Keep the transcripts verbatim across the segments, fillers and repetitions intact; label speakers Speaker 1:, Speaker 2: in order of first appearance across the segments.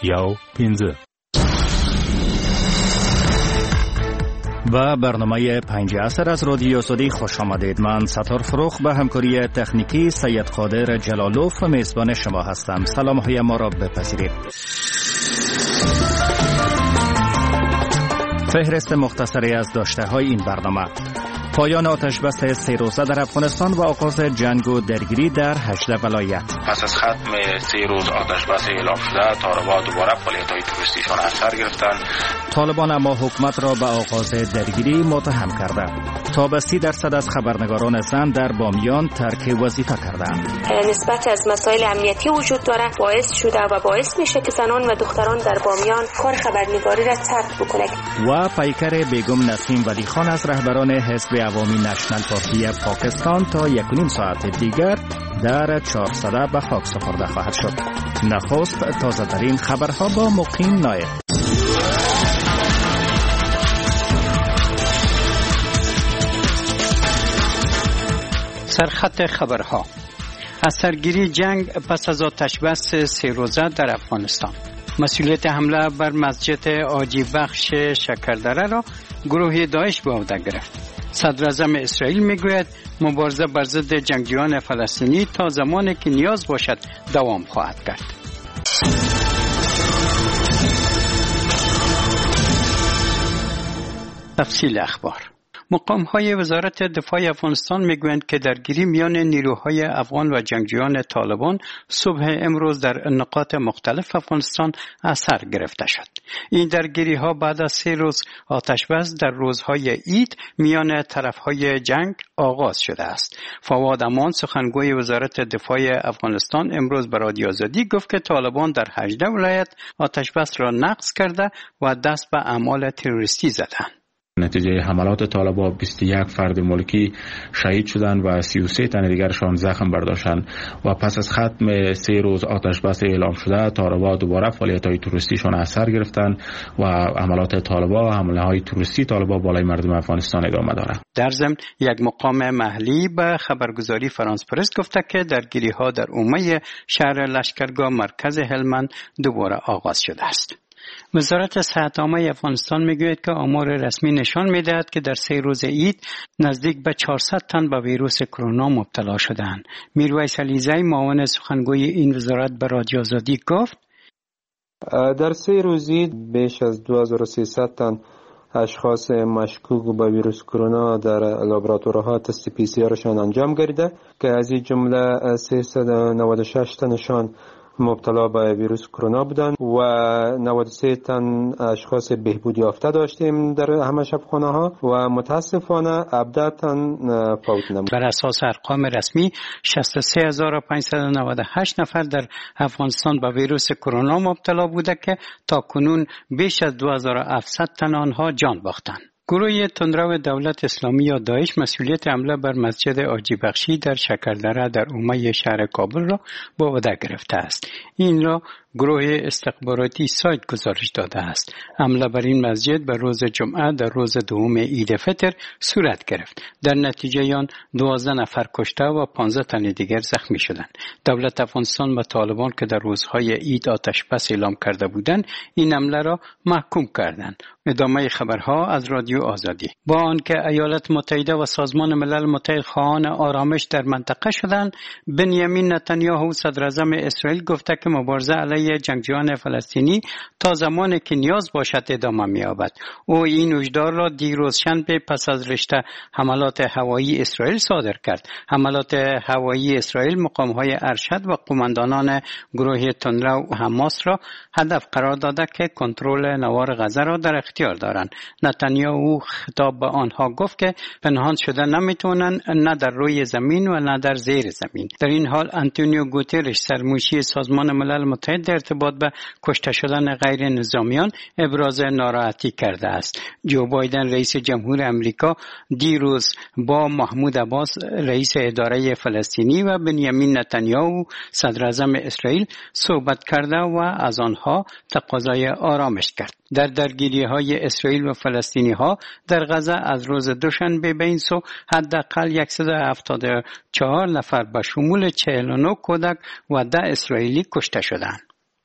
Speaker 1: یو پینزه
Speaker 2: و برنامه پنج عصر از رادیو آزادی خوش آمدید. من ستار فروخ به همکاری تکنیکی سید قادر جلالوف و میزبان شما هستم. سلام های ما را بپذیرید. فهرست مختصری از داشته های این برنامه: پایان آتش بس سه روزه در افغانستان و آغاز جنگ و درگیری در هجده ولایت.
Speaker 3: پس از ختم سه روز آتش بس اعلام شده، طالبان دوباره فعالیت‌های تروریستیشان از سر گرفتند.
Speaker 2: طالبان اما حکومت را به آغاز درگیری متهم کرده. تا به سی درصد از خبرنگاران زن در بامیان ترک وظیفه کردند.
Speaker 4: نسبت از مسائل امنیتی وجود داره، باعث شده و باعث میشه که زنان و دختران در بامیان کار خبرنگاری را ترک بکنند.
Speaker 2: و پیکر بیگم نسیم ولی خان از رهبران حزب عوامی نشنل پارتی پاکستان تا یک و نیم ساعت دیگر در چهارصده به خاک سپرده خواهد شد. نخست تازه ترین خبرها با مقیم نایب.
Speaker 5: سرخط خبرها: از سرگیری جنگ پس از آتش بس سه روزه در افغانستان. مسئولیت حمله بر مسجد آجی بخش شکردره را گروه داعش به عهده گرفت. صدر اعظم اسرائیل میگوید مبارزه بر ضد جنگجویان فلسطینی تا زمانی که نیاز باشد دوام خواهد کرد. تفصیل اخبار: مقام‌های وزارت دفاع افغانستان میگویند که درگیری میان نیروهای افغان و جنگجویان طالبان صبح امروز در نقاط مختلف افغانستان از سر گرفته شد. این درگیری‌ها بعد از سه روز آتش بس در روزهای عید میان طرف‌های جنگ آغاز شده است. فواد امان، سخنگوی وزارت دفاع افغانستان، امروز به رادیو آزادی گفت که طالبان در هجده ولایت آتش بس را نقض کرده و دست به اعمال تروریستی زدند.
Speaker 6: نتیجه حملات طالبان بیست و یک فرد ملکی شهید شدند و سی و سه تن دیگرشان زخم برداشتند و پس از ختم سه روز آتش بس اعلام شده، طالبان دوباره فعالیت‌های تروریستیشان از سر گرفتند و حملات طالبان، حمله‌های تروریستی طالبان بالای مردم افغانستان ادامه دارد.
Speaker 5: در ضمن یک مقام محلی به خبرگزاری فرانس پرس گفته که درگیری‌ها در عمومی شهر لشکرگاه مرکز هلمند دوباره آغاز شده است. وزارت صحت عامه افغانستان میگوید که آمار رسمی نشان میدهد که در سه روز عید نزدیک به چهارصد تن به ویروس کرونا مبتلا شدند. میرویس علیزی، معاون سخنگوی این وزارت، به رادیو آزادی گفت
Speaker 7: در سه روز عید بیش از دو هزار و سیصد تن اشخاص مشکوک به ویروس کرونا در لابراتوارها تست پی سی آرشان انجام گردیده که از این جمله سیصد و نود و شش تنشان مبتلا به ویروس کرونا بودند و نود و سه تن اشخاص بهبود یافته داشتیم در همه شفاخانه‌ها و متاسفانه هفده تن فوت نمود.
Speaker 5: بر اساس ارقام رسمی شصت و سه هزار و پانصد و نود و هشت نفر در افغانستان به ویروس کرونا مبتلا بوده که تا کنون بیش از دو هزار و هفتصد تن آنها جان باختند. گروه تندرو دولت اسلامی یا داعش مسئولیت حمله بر مسجد آجی بخشی در شکردره در عمومی شهر کابل را به عهده گرفته است. این را گروه استخباراتی سایت گزارش داده است. حمله بر این مسجد به روز جمعه در روز دوم عید فطر صورت گرفت. در نتیجه آن دوازده نفر کشته و پانزده تن دیگر زخمی شدند. دولت افغانستان و طالبان که در روزهای عید آتش بس اعلام کرده بودند، این حمله را محکوم کردند. ادامه خبرها از رادیو آزادی. با آنکه ایالات متحده و سازمان ملل متحد خواهان آرامش در منطقه شدند، بنیامین نتانیاهو، صدر اعظم اسرائیل، گفته که مبارزه علیه جنگجویان فلسطینی تا زمانی که نیاز باشد ادامه می‌یابد. او این هشدار را دیروز شنبه پس از رشته حملات هوایی اسرائیل صادر کرد. حملات هوایی اسرائیل مقام‌های ارشد و قماندانان گروه تندرو حماس را هدف قرار داده که کنترل نوار غزه را در اختیار دارند. نتانیاهو خطاب به آنها گفت که پنهان شده نمیتونن، نه در روی زمین و نه در زیر زمین. در این حال آنتونیو گوترش، سرمنشی سازمان ملل متحد، در ارتباط به کشته شدن غیر نظامیان ابراز ناراحتی کرده است. جو بایدن رئیس جمهور امریکا دیروز با محمود عباس رئیس اداره فلسطینی و بنیامین نتانیاهو صدر اعظم اسرائیل صحبت کرده و از آنها تقاضای آرامش کرد. در درگیری‌های اسرائیل و فلسطینی‌ها در غزه از روز دوشنبه به این سو حداقل صد و هفتاد و چهار نفر به شمول چهل و نه کودک و ده اسرائیلی کشته شدند.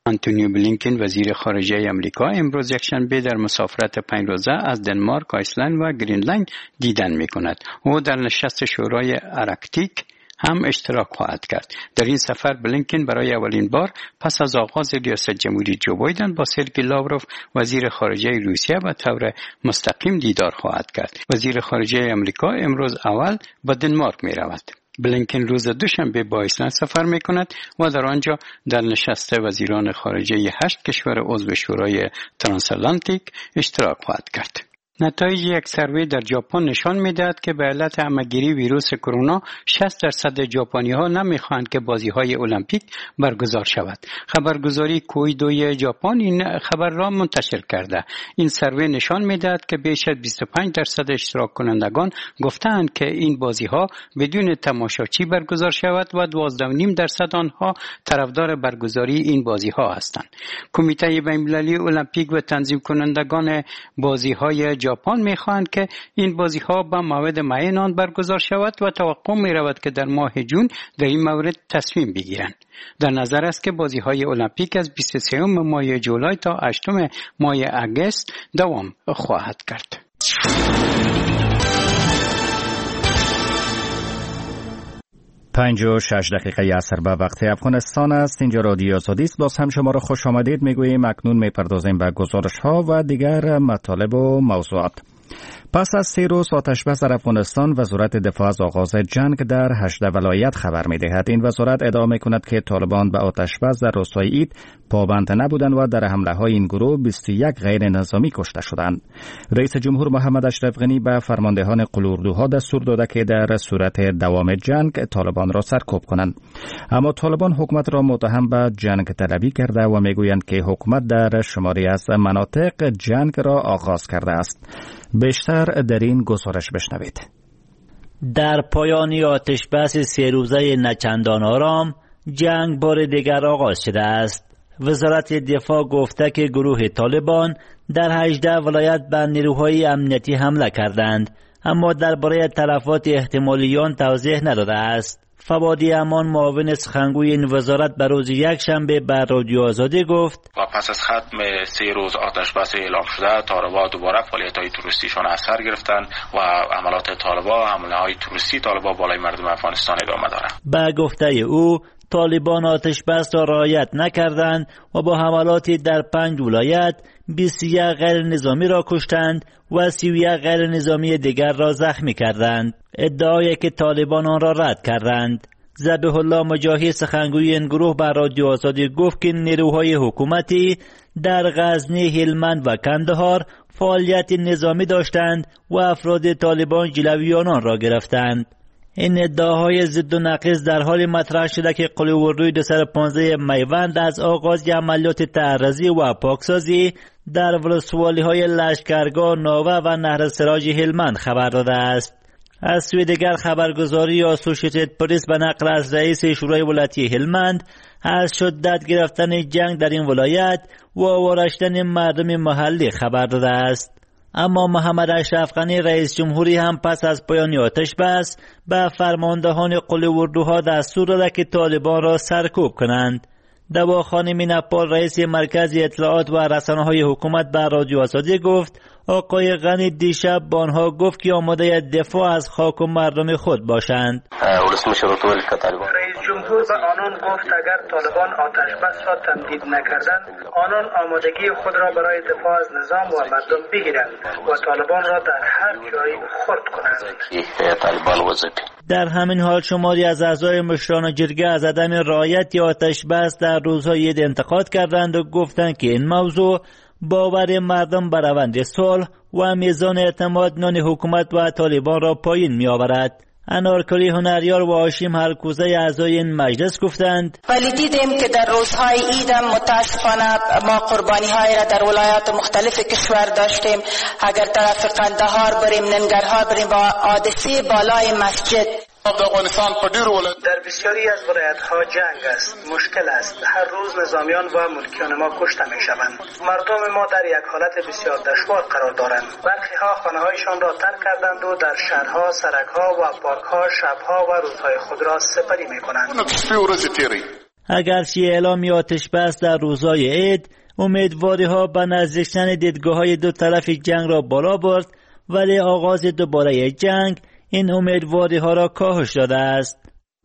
Speaker 5: آنتونیو بلینکن وزیر خارجه امریکا امروز یکشنبه در مسافرت پنج روزه از دنمارک، آیسلند و گرینلند دیدن می‌کند. او در نشست شورای آرکتیک هم اشتراک خواهد کرد. در این سفر بلینکن برای اولین بار پس از آغاز ریاست جمهوری جو بایدن با سرگئی لاوروف وزیر خارجه روسیه به طور مستقیم دیدار خواهد کرد. وزیر خارجه امریکا امروز اول به دنمارک می رود. بلینکن روز دوشنبه به آیسلند سفر می کند و در آنجا در نشست وزیران خارجه هشت کشور عضو شورای ترانساتلانتیک اشتراک خواهد کرد. نتایج یک سروی در ژاپن نشان می‌دهد که به علت همه‌گیری ویروس کرونا شصت درصد ژاپنی‌ها نمی‌خواهند که بازی‌های المپیک برگزار شود. خبرگزاری کویدوی ژاپن این خبر را منتشر کرده. این سروی نشان می‌دهد که بیش از بیست و پنج درصد اشتراک کنندگان گفتند که این بازی‌ها بدون تماشاچی برگزار شود و دوازده و نیم درصد آنها طرفدار برگزاری این بازی‌ها هستند. کمیته بین‌المللی المپیک و تنظیم کنندگان بازی‌های ژاپن می‌خواهند که این بازی‌ها با موعد معین آن برگزار شود و توقع می‌رود که در ماه جون در این مورد تصمیم بگیرند. در نظر است که بازی‌های المپیک از بیست و سه ماه جولای تا هشتم ماه آگوست دوام خواهد کرد.
Speaker 2: پنج و شش دقیقه عصر به وقت افغانستان است. اینجا رادیو آزادی است. باز هم شما را خوش آمدید میگوییم. اکنون میپردازیم به گزارش ها و دیگر مطالب و موضوعات. پس از سه روز آتشبس در افغانستان، وزارت دفاع از آغاز جنگ در هجده ولایت خبر می‌دهد. این وزارت ادعا می‌کند که طالبان به آتشبس در روستای اید پابند نبودند و در حمله‌های این گروه بیست و یک غیر نظامی کشته شدند. رئیس جمهور محمد اشرف غنی به فرماندهان قلوردوها دستور داده که در صورت دوام جنگ طالبان را سرکوب کنند. اما طالبان حکومت را متهم به جنگ طلبی کرده و می‌گویند که حکومت در شماری از مناطق جنگ را آغاز کرده است. بیشتر در این گزارش بشنوید.
Speaker 1: در پایان آتشبس سه روزه نچندان آرام، جنگ بار دیگر آغاز شده است. وزارت دفاع گفته که گروه طالبان در هجده ولایت به نیروهای امنیتی حمله کردند، اما درباره تلفات احتمالی آن توضیح نداده است. فوادی امان معاون سخنگوی این وزارت به روز یک شنبه به رادیو آزادی گفت
Speaker 3: و پس از ختم سه روز آتشبس اعلام شده، طالبان دوباره فعالیت‌های توریستیشان از سر گرفتند و عملات طالبان، حمله‌های توریستی طالبان بالای مردم افغانستان ادامه دارد.
Speaker 1: به گفته او طالبان آتشبس را رعایت نکردند و با حملاتی در پنج ولایت بیست و یک غیر نظامی را کشتند و سی و یک غیر نظامی دیگر را زخمی کردند. ادعایی که طالبان آن را رد کردند. ذبیح الله مجاهی سخنگوی این گروه به رادیو آزادی گفت که نیروهای حکومتی در غزنی، هلمند و کندهار فعالیت نظامی داشتند و افراد طالبان جلوی آنان را گرفتند. این ادعاهای ضد و نقیض در حال مطرح شده که قله‌وردوی دویست و پانزده میوند از آغاز عملیات تعرضی و پاکسازی در ولسوالی‌های لشکرگاه، ناوه و نهر سراج هلمند خبر داده است. از سوی دیگر خبرگزاری اسوسییتد پرس به نقل از رئیس شورای ولایتی هلمند از شدت گرفتن جنگ در این ولایت و آوارشتن مردم محلی خبر داده است. اما محمد اشرف غنی رئیس جمهوری هم پس از پایان آتشبس به فرماندهان قله‌وردوها دستور داده که طالبان را سرکوب کنند. دواخانه مینپال رئیس مرکز اطلاعات و رسانه‌های حکومت به رادیو آزادی گفت آقای غنی دیشب به آنها گفت که آماده دفاع از خاک و مردم خود باشند.
Speaker 8: رئیس جمهور به آنان گفت اگر طالبان آتشبس را تمدید نکردند، آنان آمادگی خود را برای دفاع از نظام و مردم بگیرند و طالبان را در هر جای خرد کنند.
Speaker 1: در همین حال شماری از اعضای مشران جرگه از عدم رعایت آتشبس در روزهای عید انتقاد کردند و گفتند که این موضوع باور مردم بر روند صلح و میزان اعتماد میان حکومت و طالبان را پایین می آورد. انارکلی هنریار و هاشم هرکوزه اعضای این مجلس گفتند
Speaker 9: ولی دیدیم که در روزهای عید متاسفانه ما قربانی‌های را در ولایات مختلف کشور داشتیم. اگر طرف قندهار بریم، ننگرهار بریم، با حادثه بالای مسجد
Speaker 8: در بسیاری از ولایت‌ها جنگ است، مشکل است. هر روز نظامیان و ملکیان ما کشته می‌شوند. مردم ما در یک حالت بسیار دشوار قرار دارند. برخی‌ها خانه‌هایشان را ترک کردند و در شهرها، سرک‌ها و پارک‌ها شب‌ها و روزهای خود را سپری می‌کنند.
Speaker 1: اگرچه اعلام آتش بس در روزهای عید امیدواری ها به نزدیک شدن دیدگاه های دو طرف جنگ را بالا برد، ولی آغاز دوباره جنگ این امیدواری ها را کاهش داده است.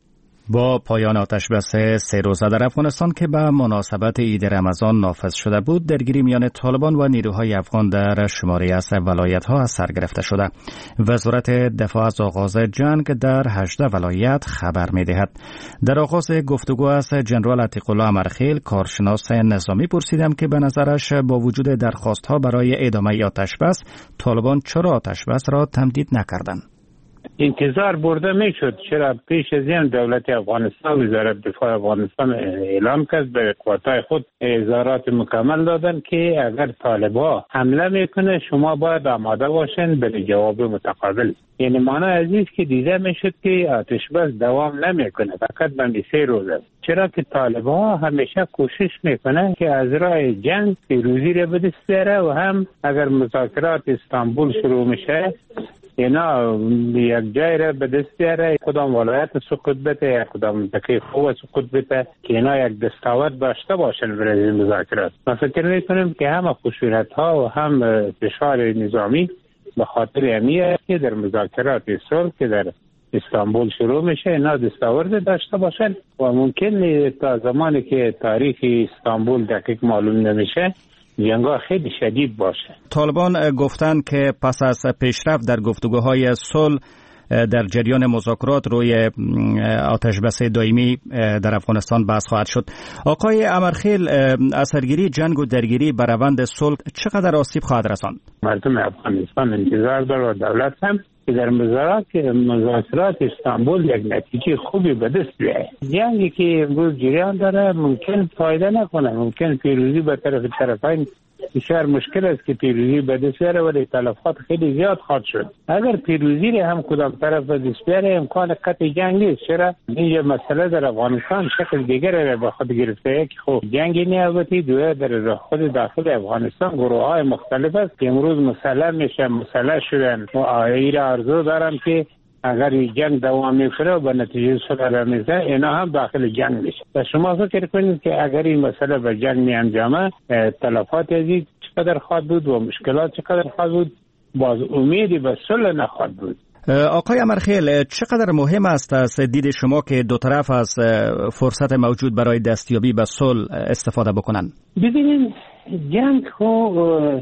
Speaker 2: با پایان آتش بس سه روزه در افغانستان که به مناسبت عید رمضان نافذ شده بود، درگیری میان طالبان و نیروهای افغان در شماری از ولایت‌ها از سر گرفته شده. وزارت دفاع از آغاز جنگ در هجده ولایت خبر می‌دهد. در آغاز گفتگو از جنرال عتیق الله امرخیل، کارشناس نظامی، پرسیدم که به نظرش با وجود درخواست‌ها برای ادامه آتش بس، طالبان چرا آتش بس را تمدید نکردند؟
Speaker 10: انتظار برده میشد، چرا پیش از این دولت افغانستان، وزارت دفاع افغانستان اعلام کرد به قواتای خود اظهارات مکمل دادن که اگر طالبان حمله میکنه شما باید آماده باشین به جواب متقابل. یعنی معنی از این که دیده میشد که آتش بس دوام نمیکنه، فقط به سه روزه. چرا که طالبان همیشه کوشش میکنه که از راه جنگ پیروزی را به دست بیاره و هم اگر مذاکرات استانبول شروع میشه اینا یک جای را به دست بیاره، کدام ولایت سقوط بده یا کدام منطقه خوب سقوط بده که اینا یک دستاورد داشته باشن برای مذاکرات. ما فکر میکنیم که هم خشونت ها و هم فشار نظامی به خاطر امیه که در مذاکرات صلح که در استانبول شروع میشه اینا دستاورد داشته باشن و ممکن تا زمانی که تاریخ استانبول دقیق معلوم نمیشه جنگا خیلی شدید باشه.
Speaker 2: طالبان گفتند که پس از پیشرفت در گفتگوهای صلح در جریان مذاکرات روی آتش بس دائمی در افغانستان بحث خواهد شد. آقای امرخیل، اثرگیری جنگ و درگیری بر روند صلح چقدر آسیب خواهد رساند؟
Speaker 10: مردم افغانستان انتظار داره و دولت هم که در مذاکرات استانبول یک نتیجه خوبی به دست بیاره. جنگی که امروز جریان داره ممکن فایده نکنه، ممکن پیروزی به طرف طرفین بسیار مشکل است که پیروزی به دست بیاره ولی تلفات خیلی زیاد خواهد شد. اگر پیروزی را هم کدام طرف به دست بیاره امکان قطع جنگ نیست. چرا این مسئله در افغانستان شکل دیگر را به خود گرفته که خب جنگی نیابتی دوی در خود داخل افغانستان گروه های مختلف است که امروز مسلح میشه مسلح شدن و ایره آرزو دارم که اگر این جنگ دوام میکنه و به نتیجه صلح رسیده اینا هم داخل جنگ میشه. و شما فکر کنید که اگر این مسئله به جنگ می انجامه تلفات عزیز چقدر خواهد بود و مشکلات چقدر خواهد بود، باز امیدی به صلح نخواهد بود.
Speaker 2: آقای امرخیل، چقدر مهم است از دید شما که دو طرف از فرصت موجود برای دستیابی به صلح استفاده بکنن؟
Speaker 10: ببینید جنگ خو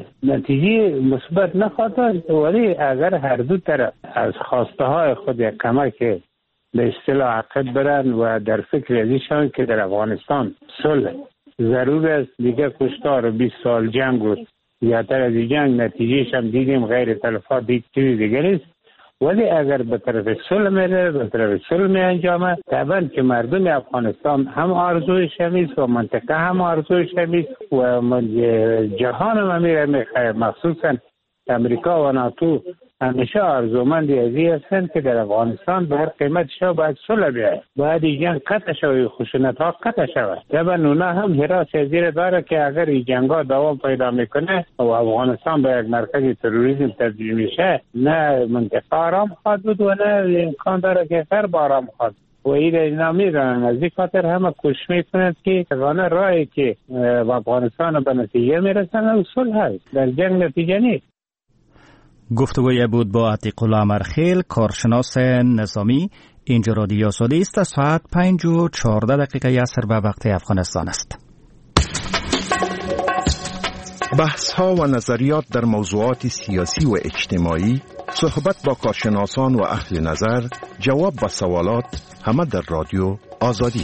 Speaker 10: نتیجه مثبت نخواهد داشت، ولی اگر هر دو طرف از خواسته های خود یک کمک به اصطلاح عقد برن و در فکر ازیشان که در افغانستان صلح ضرور است، دیگه کشتار بیست سال جنگ و زیادتر از جنگ نتیجهش هم دیدیم غیر تلفات دیگه چیزی دیگه نیست، ولی اگر به طرف صلح میره به طرف صلح می انجامه طبعا که مردم افغانستان هم آرزویش همیست و منطقه هم آرزویش همیست و جهان هم میره میخواه، مخصوصا امریکا و ناتو همیشه آرزومندی ازی هستند که در افغانستان به هر قیمت شو باید صلح بیاید، باید این جنگ قطع شوی، خشونت ها قطع شود. طبعا اونا هم حراس ازیر داره که اگر این جنگ ها دوام پیدا میکنه و افغانستان به یک مرکز تروریسم تبدیل میشه نه منطقه آرام خواهد بود و نه امکان داره که غرب آرام خواهد. و این اینا میدونن از این خاطر همه کوشش میکنند که تقانه راهی که و افغانستان به نتیجه میرسن و صلح هست، در جنگ نتیجه نیست.
Speaker 2: گفتگوی بود با عتیق الله امرخیل، کارشناس نظامی. اینجا رادیو آزادی است. ساعت پنج و چهارده دقیقه عصر به وقت افغانستان است.
Speaker 11: بحث ها و نظریات در موضوعات سیاسی و اجتماعی، صحبت با کارشناسان و اهل نظر، جواب به سوالات، همه در رادیو آزادی.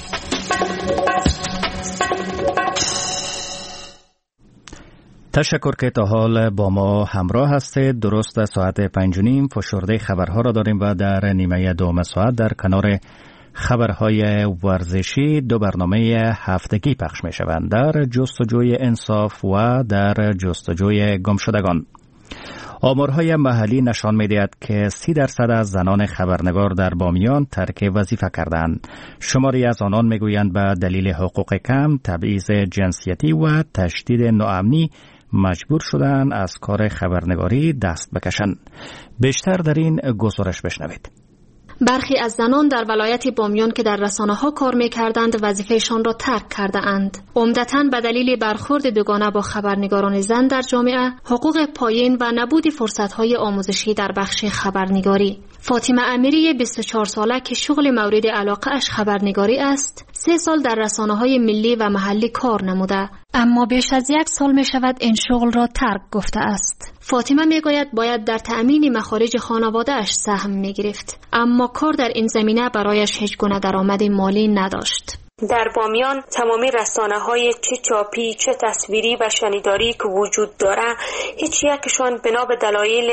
Speaker 2: تشکر که تا حال با ما همراه هستید. درست ساعت پنج و نیم فشرده خبرها را داریم و در نیمه دوم ساعت در کنار خبرهای ورزشی دو برنامه هفتگی پخش می شوند، در جستجوی انصاف و در جستجوی گمشدگان. آمارهای محلی نشان می‌دهد که سی درصد از زنان خبرنگار در بامیان ترک وظیفه کردند. شماری از آنان میگویند به دلیل حقوق کم، تبعیض جنسیتی و تشدید ناامنی مجبور شدند از کار خبرنگاری دست بکشند. بیشتر در این گزارش بشنوید.
Speaker 12: برخی از زنان در ولایت بامیان که در رسانه‌ها کار می‌کردند وظیفه‌شان را ترک کرده‌اند. عمدتاً به دلیل برخورد دوگانه با خبرنگاران زن در جامعه، حقوق پایین و نبود فرصت‌های آموزشی در بخش خبرنگاری. فاطمه امیری بیست و چهار ساله که شغل مورد علاقه اش خبرنگاری است، سه سال در رسانه‌های ملی و محلی کار نموده، اما بیش از یک سال می شود این شغل را ترک گفته است. فاطمه می گوید باید در تأمین مخارج خانواده اش سهم می گرفت، اما کار در این زمینه برایش هیچ گونه درآمد مالی نداشت.
Speaker 4: در بامیان تمامی رسانه‌های چه چاپی چه تصویری و شنیداری که وجود داره، هیچ یکشان بنا به دلایل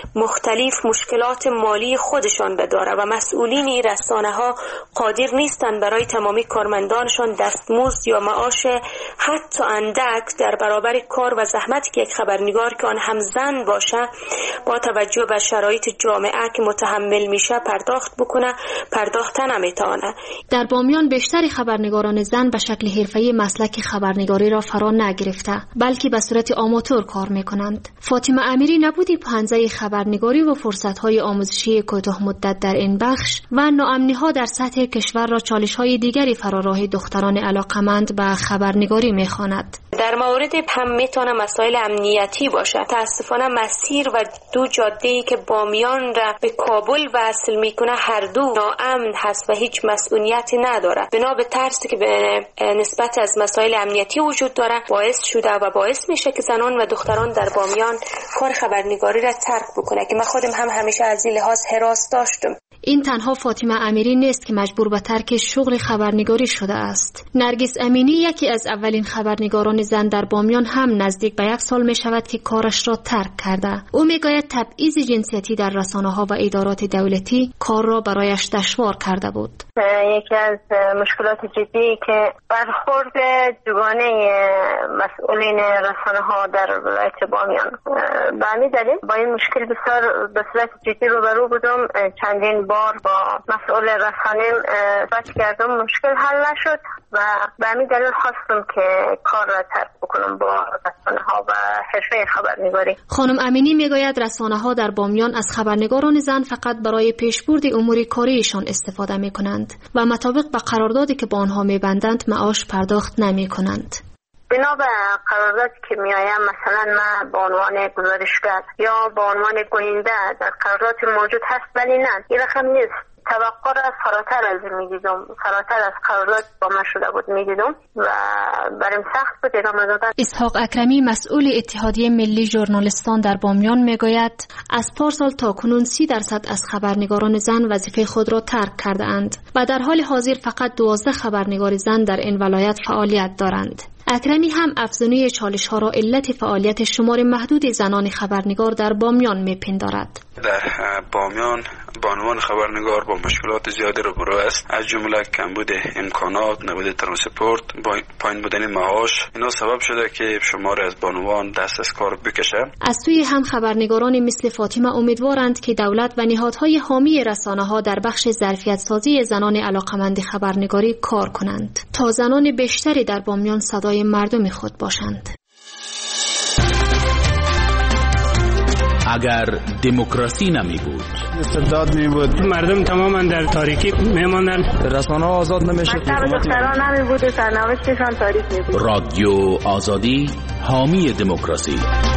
Speaker 4: مختلف مشکلات مالی خودشان داره و مسئولین این رسانه‌ها قادر نیستند برای تمامی کارمندانشان دستمزد یا معاش حتی اندک در برابر کار و زحمتی که یک خبرنگار که آن هم زن باشه با توجه به شرایط جامعه که متحمل میشه پرداخت بکنه، پرداخت نمیتونه.
Speaker 12: در بامیان بیشتر خبرنگاران زن به شکل حرفه‌ای مسلک خبرنگاری را فرا نگرفته، بلکه به صورت آماتور کار میکنند. فاطمه امیری نبودی پنجه خبرنگاری و فرصت‌های آموزشی کوتاه مدت در این بخش و ناامنی‌ها در سطح کشور را چالش‌های دیگری فرا راه دختران علاقمند به خبرنگاری میخواند.
Speaker 4: در مورد هم میتونه مسائل امنیتی باشه. تاسفانه مسیر و دو جاده‌ای که بامیان را به کابل وصل میکنه هر دو ناامن هست و هیچ مسئولیتی نداره. بنا به ترسی که به نسبت از مسائل امنیتی وجود داره باعث شده و باعث میشه که زنان و دختران در بامیان کار خبرنگاری را ترک بکنه که من خودم هم همیشه از این لحاظ هراس داشتم.
Speaker 12: این تنها فاطمه امیری نیست که مجبور به ترک شغل خبرنگاری شده است. نرگس امینی یکی از اولین خبرنگاران زن در بامیان هم نزدیک به یک سال می شود که کارش را ترک کرده. او می گوید تبعیض جنسیتی در رسانه‌ها و ادارات دولتی کار را برایش دشوار کرده بود.
Speaker 13: یکی از مشکلات جدی که برخورد دوگانه مسئولین رسانه‌ها در ولایت بامیان به همین دلیل با این مشکل بسیار به صورت جدی روبرو بودم. چندین بار با مسئول رسانه صحبت کردم، مشکل حل نشد و به همین دلیل خواستم که کار را ترک بکنم با رسانه‌ها و حرفه خبرنگاری.
Speaker 12: خانم امینی میگوید رسانه‌ها در بامیان از خبرنگاران زن فقط برای پیشبرد امور کاریشان استفاده می‌کنند و مطابق به قراردادی که با آنها می‌بندند معاش پرداخت نمی‌کنند.
Speaker 13: بنا به قراردادی که میایم، مثلا من به عنوان گزارشگر یا به عنوان گوینده در قرارداد موجود هست، ولی نه این رقم نیست. توقع را فراتر از میدیدم، فراتر از قرارداد با من شده بود میدیدم و برام سخت بود ادامه دادن.
Speaker 12: اسحاق اکرمی مسئول اتحادیه ملی ژورنالیستان در بامیان میگوید از پارسال تا کنون سی درصد از خبرنگاران زن وظیفه خود را ترک کرده اند و در حال حاضر فقط دوازده خبرنگار زن در این ولایت فعالیت دارند. اکرمی هم افزونی چالش ها را علت فعالیت شمار محدود زنان خبرنگار در بامیان میپندارد.
Speaker 14: در بامیان بانوان خبرنگار با مشکلات زیادی روبرو است، از جمله کمبود امکانات، نبود ترانسپورت، پایین بودن معاش. اینا سبب شده که شمار از بانوان دست از کار بکشه.
Speaker 12: از سوی هم خبرنگاران مثل فاطمه امیدوارند که دولت و نهادهای حامی رسانه‌ها در بخش ظرفیت سازی زنان علاقمند خبرنگاری کار کنند تا زنان بیشتری در بامیان صدای مردم خود باشند.
Speaker 15: اگر دموکراسی نمی بود،
Speaker 16: استبداد می بود، مردم تماما در تاریکی می ماندند، رسانه ها آزاد نمی شد،
Speaker 13: دختران نمی بود و سرنوشتشان تاریک می بود.
Speaker 15: رادیو آزادی، حامی دموکراسی.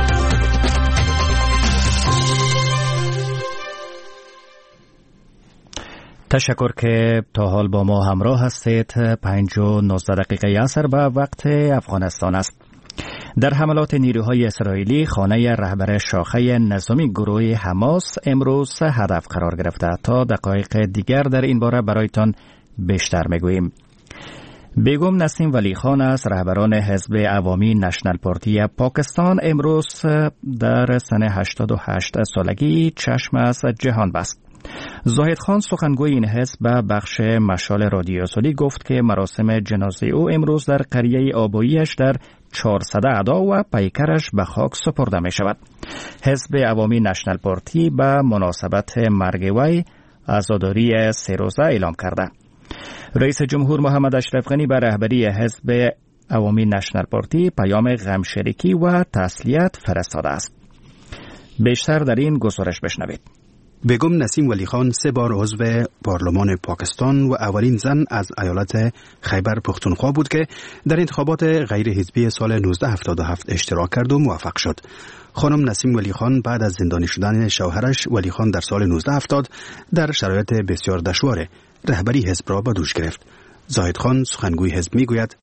Speaker 2: تشکر که تا حال با ما همراه هستید. پنج و نوزده دقیقه عصر به وقت افغانستان است. در حملات نیروهای اسرائیلی خانه رهبر شاخه نظامی گروه حماس امروز هدف قرار گرفته. تا دقایق دیگر در این باره برایتان بیشتر میگوییم. بیگم نسیم ولی خان از رهبران حزب عوامی نشنل پارتی پاکستان امروز در سن هشتاد و هشت سالگی چشم از جهان بست. زاهد خان سخنگوی این حزب به بخش مشال رادیو سولی گفت که مراسم جنازه او امروز در قریه آباییش در چهارصد اعدا و پیکرش به خاک سپرده می شود. حزب عوامی نشنل پارتی به مناسبت مرگ وی عزاداری سه روزه اعلام کرده. رئیس جمهور محمد اشرف غنی به رهبری حزب عوامی نشنل پارتی پیام غمشریکی و تسلیت فرستاده است. بیشتر در این گزارش بشنوید.
Speaker 17: بیگم نسیم ولی خان سه بار عضو پارلمان پاکستان و اولین زن از ایالت خیبر پختونخوا بود که در انتخابات غیر حزبی سال نوزده هفتاد و هفت اشتراک کرد و موفق شد. خانم نسیم ولی خان بعد از زندانی شدن شوهرش ولی خان در سال نوزده هفتاد در شرایط بسیار دشوار رهبری حزب را به دوش گرفت. زاهد خان سخنگوی حزب میگوید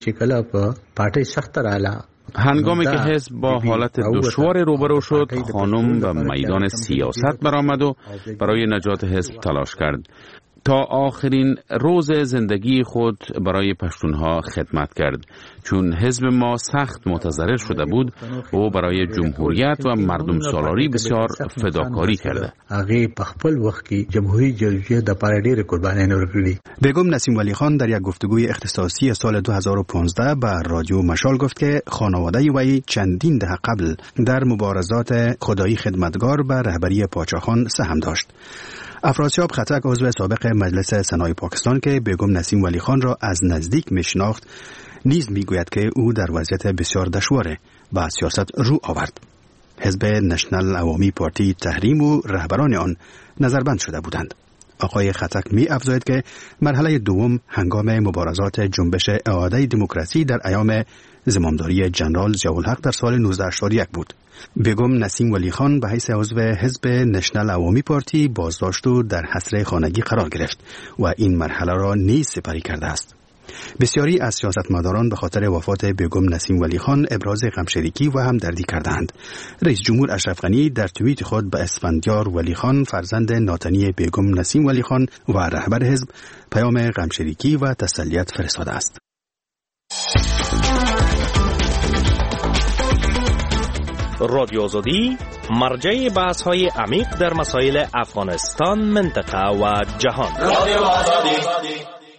Speaker 18: هنگامی که حزب با حالت دشوار روبرو شد، خانم به میدان سیاست برآمد و برای نجات حزب تلاش کرد. تا آخرین روز زندگی خود برای پشتونها خدمت کرد. چون حزب ما سخت متضرر شده بود و برای جمهوریت و مردم سالاری بسیار فداکاری کرده.
Speaker 17: بیگم نسیم ولی خان در یک گفتگوی اختصاصی سال دو هزار و پانزده به رادیو مشال گفت که خانواده وی چندین دهه قبل در مبارزات خدایی خدمتگار به رهبری پاچاخان سهم داشت. افراسیاب خطک عضو سابق مجلس سنای پاکستان که بیگم نسیم ولی خان را از نزدیک میشناخت نیز میگوید که او در وضعیت بسیار دشوار به سیاست رو آورد. حزب نشنل عوامی پارتی تحریم و رهبران آن نظربند شده بودند. آقای خطک می افزاید که مرحله دوم هنگام مبارزات جنبش اعاده دموکراسی در ایام زمامداری جنرال ضیاءالحق در سال نوزده هشتاد و یک بود. بیگم نسیم ولی خان به حیث عضو حزب نشنل عوامی پارتی بازداشت و در حصر خانگی قرار گرفت و این مرحله را نیز سپری کرده است. بسیاری از سیاستمداران به خاطر وفات بیگم نسیم ولی خان ابراز غمشریکی و همدردی کردند. رئیس جمهور اشرف غنی در توییت خود به اسفندیار ولی خان فرزند ناتنی بیگم نسیم ولی خان و رهبر حزب پیام غمشریکی و تسلیت فرستاده است.
Speaker 2: رادیو آزادی مرجع بحث های عمیق در مسائل افغانستان، منطقه و جهان. رادیو آزادی.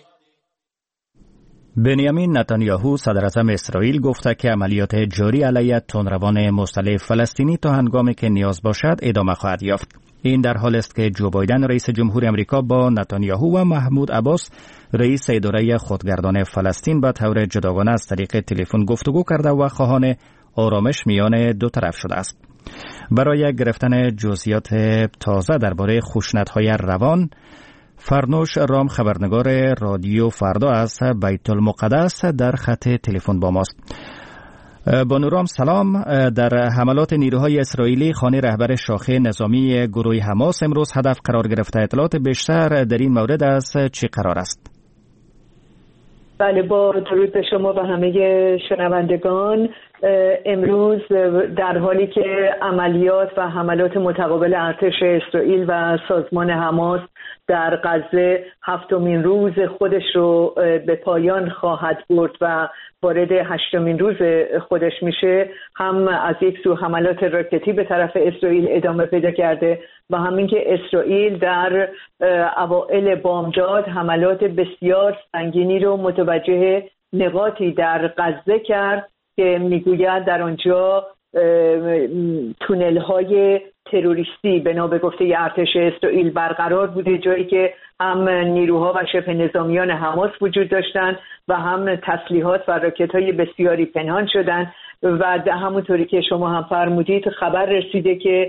Speaker 2: بنیامین نتانیاهو صدر اعظم اسرائیل گفته که عملیات جاری علیه تندروان مسلح فلسطینی تا هنگامی که نیاز باشد ادامه خواهد یافت. این در حال است که جو بایدن رئیس جمهور امریکا با نتانیاهو و محمود عباس رئیس اداره خودگردان فلسطین به طور جداگانه از طریق تلفن گفتگو کرده و خواهان آرامش میان دو طرف شده است. برای گرفتن جزئیات تازه درباره خشونت‌های روان، فرنوش رام خبرنگار رادیو فردا از بیت المقدس در خط تلفن با ماست. بانو رام سلام. در حملات نیروهای اسرائیلی خانه رهبر شاخه نظامی گروه حماس امروز هدف قرار گرفته. اطلاعات بیشتر در این مورد از چه قرار است؟
Speaker 19: بله، با درود به شما و همه شنوندگان. امروز در حالی که عملیات و حملات متقابل ارتش اسرائیل و سازمان حماس در غزه هفتمین روز خودش رو به پایان خواهد برد و وارد هشتمین روز خودش میشه، هم از یک سو حملات راکتی به طرف اسرائیل ادامه پیدا کرده و همین که اسرائیل در اوائل بامداد حملات بسیار سنگینی رو متوجه نقاطی در غزه کرد که میگوید در آنجا تونل های تروریستی بنا به گفته ارتش اسرائیل برقرار بوده، جایی که هم نیروها و شبه نظامیان حماس وجود داشتند و هم تسلیحات و راکت های بسیاری پنهان شدند و همونطوری که شما هم فرمودید خبر رسیده که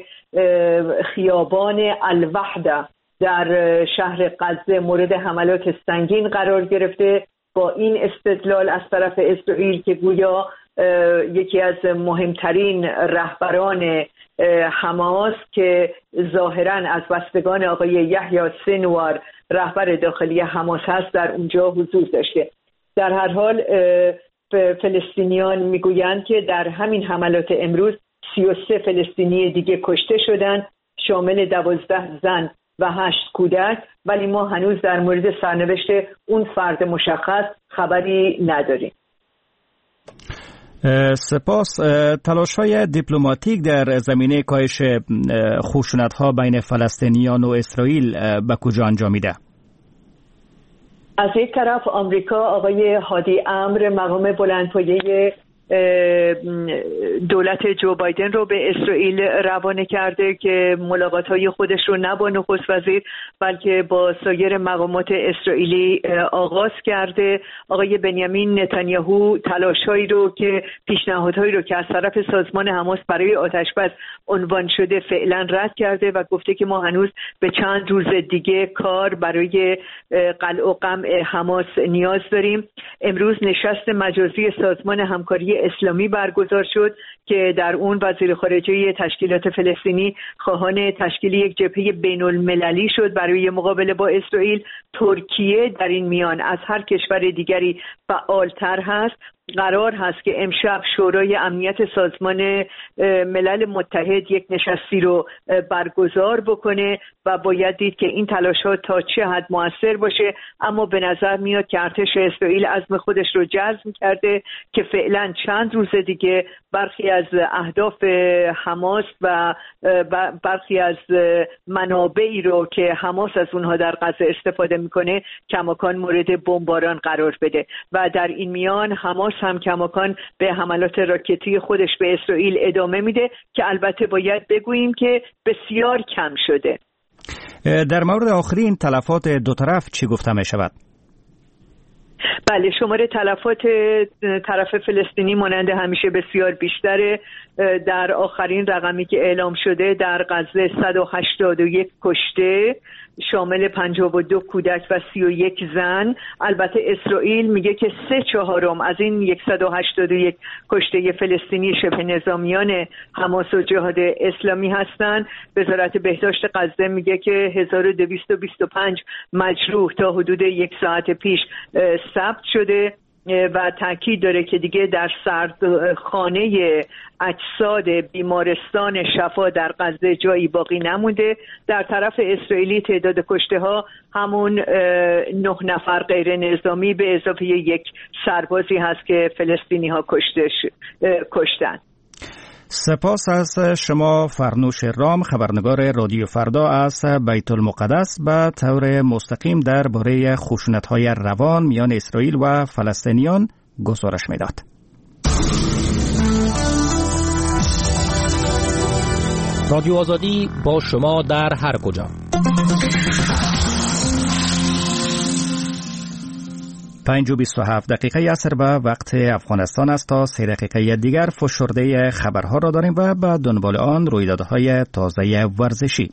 Speaker 19: خیابان الوحده در شهر غزه مورد حملات سنگین قرار گرفته، با این استدلال از طرف اسرائیل که گویا یکی از مهمترین رهبران حماس که ظاهراً از بستگان آقای یحیی سنوار رهبر داخلی حماس هست در اونجا حضور داشته. در هر حال فلسطینیان میگویند که در همین حملات امروز سی و سه فلسطینی دیگه کشته شدند، شامل دوازده زن و هشت کودک، ولی ما هنوز در مورد سرنوشت اون فرد مشخص خبری نداریم.
Speaker 2: سپاس. تلاش‌های دیپلماتیک در زمینه کاهش خشونت‌ها بین فلسطینیان و اسرائیل به کجا انجامیده؟
Speaker 19: از یک طرف آمریکا آقای هادی امر مقام بلندپایه دولت جو بایدن رو به اسرائیل روانه کرده که ملاقات‌های خودش رو نه با نخست وزیر بلکه با سایر مقامات اسرائیلی آغاز کرده. آقای بنیامین نتانیاهو تلاش‌هایی رو که پیشنهادهایی رو که از طرف سازمان حماس برای آتش‌بس عنوان شده فعلا رد کرده و گفته که ما هنوز به چند روز دیگه کار برای قلع و قمع حماس نیاز داریم. امروز نشست مجازی سازمان همکاری اسلامی برگزار شد که در اون وزیر خارجه تشکیلات فلسطینی خواهان تشکیل یک جبهه بین المللی شد برای مقابله با اسرائیل. ترکیه در این میان از هر کشور دیگری فعالتر هست. قرار هست که امشب شورای امنیت سازمان ملل متحد یک نشستی رو برگزار بکنه و باید دید که این تلاش‌ها تا چه حد مؤثر باشه، اما به نظر میاد که ارتش اسرائیل عزم خودش رو جزم کرده که فعلا چند روز دیگه برخی از اهداف حماس و برخی از منابعی رو که حماس از اونها در غزه استفاده میکنه کماکان مورد بمباران قرار بده و در این میان حماس هم کماکان به حملات راکتی خودش به اسرائیل ادامه میده که البته باید بگوییم که بسیار کم شده.
Speaker 2: در مورد آخرین تلفات دو طرف چی گفته می شود؟
Speaker 19: بله، شماره تلفات طرف فلسطینی مانند همیشه بسیار بیشتره. در آخرین رقمی که اعلام شده در غزه صد و هشتاد و یک کشته شامل پنجاه و دو کودک و سی و یک زن. البته اسرائیل میگه که سه چهارم از این صد و هشتاد و یک کشته فلسطینی شبه نظامیان حماس و جهاد اسلامی هستند. وزارت بهداشت غزه میگه که هزار و دویست و بیست و پنج مجروح تا حدود یک ساعت پیش ثبت شده و تاکید داره که دیگه در سردخانه اجساد بیمارستان شفا در غزه جایی باقی نمونده. در طرف اسرائیلی تعداد کشته ها همون نه نفر غیر نظامی به اضافه یک سربازی هست که فلسطینی ها کشتن.
Speaker 2: سپاس از شما فرنوش رام، خبرنگار رادیو فردا از بیت المقدس، به طور مستقیم درباره خشونت‌های روان میان اسرائیل و فلسطینیان گزارش می‌داد.
Speaker 20: رادیو آزادی با شما در هر کجا.
Speaker 2: پنج و بیست و هفت دقیقه عصر به وقت افغانستان است. تا سه دقیقه دیگر فشرده خبرها را داریم و به دنبال آن رویدادهای تازه ورزشی.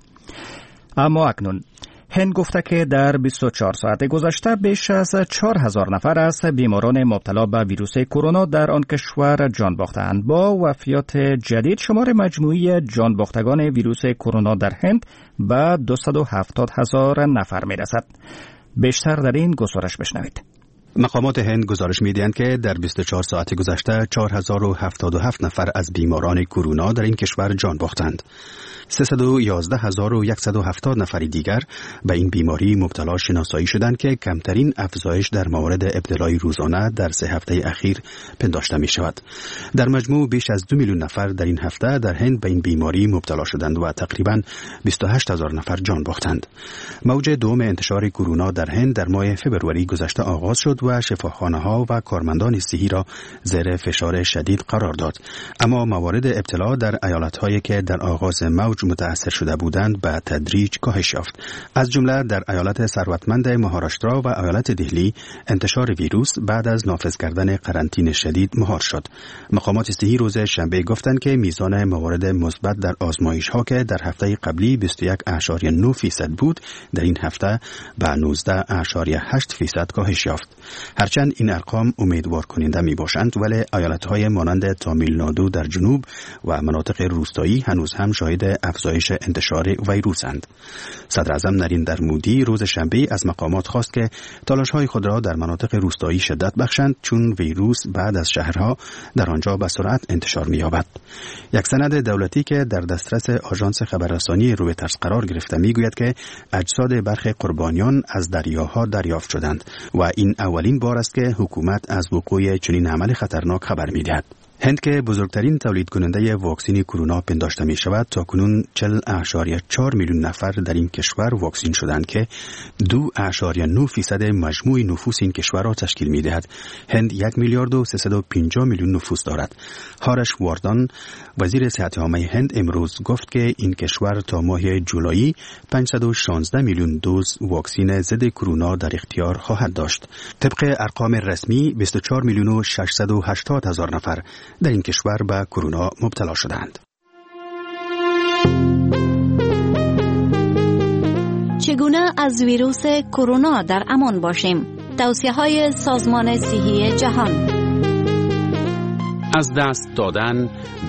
Speaker 2: اما اکنون هند گفته که در بیست و چهار ساعت گذشته بیش از چهار هزار نفر از بیماران مبتلا به ویروس کرونا در آن کشور جان باختند. با وفیات جدید شمار مجموعی جان باختگان ویروس کرونا در هند به دویست و هفتاد هزار نفر می رسد. بیشتر در این گزارش بشنوید.
Speaker 17: مقامات هند گزارش می‌دهند که در بیست و چهار ساعت گذشته چهار هزار و هفتاد و هفت نفر از بیماران کرونا در این کشور جان باختند. سیصد و یازده هزار و صد و هفتاد نفر دیگر به این بیماری مبتلا شناسایی شدند که کمترین افزایش در موارد ابتلای روزانه در سه هفته اخیر پنداشته می شود. در مجموع بیش از دو میلیون نفر در این هفته در هند به این بیماری مبتلا شدند و تقریباً بیست و هشت هزار نفر جان باختند. موج دوم انتشار کرونا در هند در ماه فوریه گذشته آغاز شد و شفاخانه‌ها و کارمندان صحی را زیر فشار شدید قرار داد. اما موارد ابتلا در ایالت‌هایی که در آغاز موج متأثر شده بودند به تدریج کاهش یافت. از جمله در ایالت ثروتمند مهاراشترا و ایالت دهلی انتشار ویروس بعد از نافذ کردن قرنطینه شدید مهار شد. مقامات صحی روز شنبه گفتند که میزان موارد مثبت در آزمایش‌ها که در هفته قبلی بیست و یک ممیز نه فیصد بود در این هفته به نوزده ممیز هشت فیصد کاهش یافت. هرچند این ارقام امیدوار کننده می باشند، ولی ایالت‌های مانند تامیل نادو در جنوب و مناطق روستایی هنوز هم شاهد افزایش انتشار ویروسند. صدر اعظم نریندر مودی روز شنبه از مقامات خواست که تلاش‌های خود را در مناطق روستایی شدت بخشند، چون ویروس بعد از شهرها در آنجا به سرعت انتشار می‌یابد. یک سند دولتی که در دسترس آژانس خبررسانی رویترز قرار گرفته می‌گوید که اجساد برخی قربانیان از دریاها دریافت شدند و این اولین بار است که حکومت از وقوع چنین عمل خطرناک خبر می‌دهد. هند که بزرگترین تولید کننده واکسن کرونا پنداشته می شود، تا کنون چهل و چهار میلیون نفر در این کشور واکسن شدند که دو و نه فیصد مجموع نفوس این کشور را تشکیل می دهد. هند یک میلیارد و سیصد و پنجاه میلیون نفوس دارد. هارش واردان وزیر صحت عامه هند امروز گفت که این کشور تا ماه جولای پانصد و شانزده میلیون دوز واکسن ضد کرونا در اختیار خواهد داشت. طبق ارقام رسمی بیست و چهار میلیون و ششصد و هشتاد هزار نفر در این کشور به کرونا مبتلا شدند.
Speaker 21: چگونه از ویروس کرونا در امان باشیم؟ توصیه‌های سازمان صحی جهان.
Speaker 18: از دست دادن